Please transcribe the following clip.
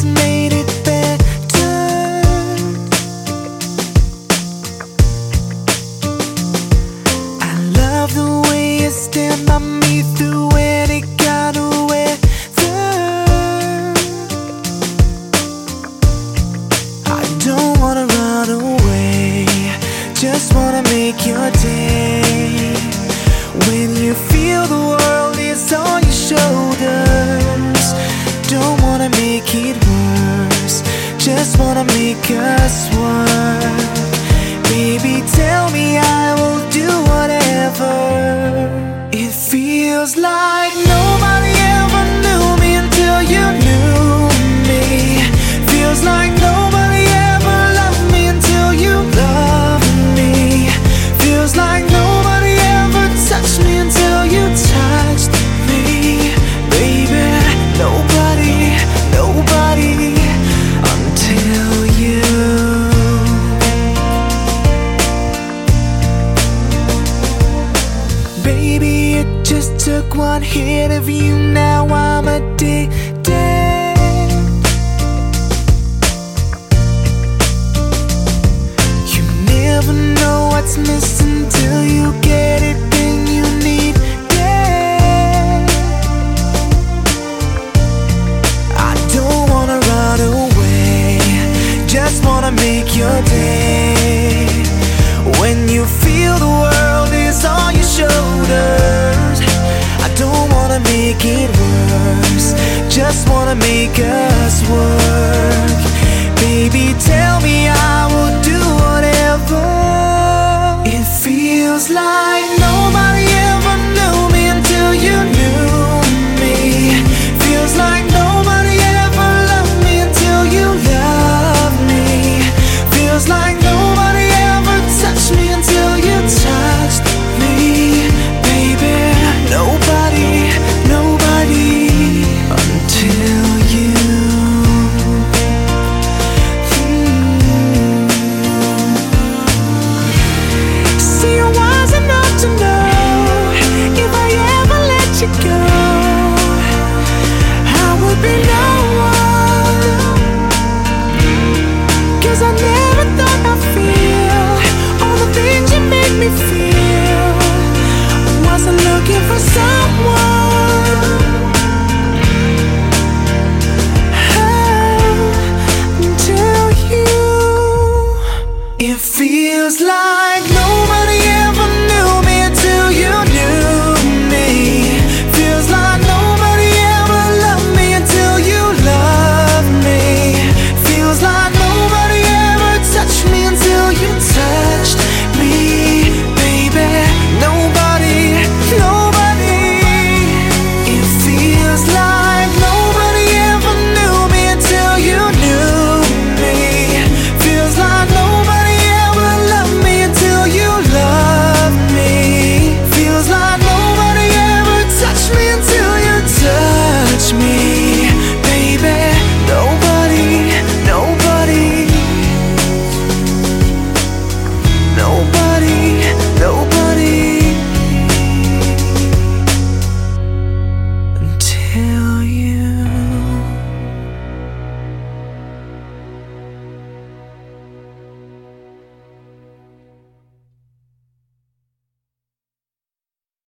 always made it better. I love the way you stand by me through any kind of weather. I don't wanna run away, just wanna make your day. When you feel the world is on your shoulders, don't wanna make it worse, just wanna make us one. Baby, tell me I will do whatever. It feels like nobody ever knew me until you knew me. Feels like nobody ever loved me until you loved me. Feels like nobody ever touched me until you touched me. Baby, nobody, nobody until you. Baby, it just took one hit of you, now I'm addicted. You never know what's missing till you get it, then you need it. I don't wanna run away, just wanna make your day. When you feel the world is on your shoulders, I don't wanna make it worse, just wanna make us work.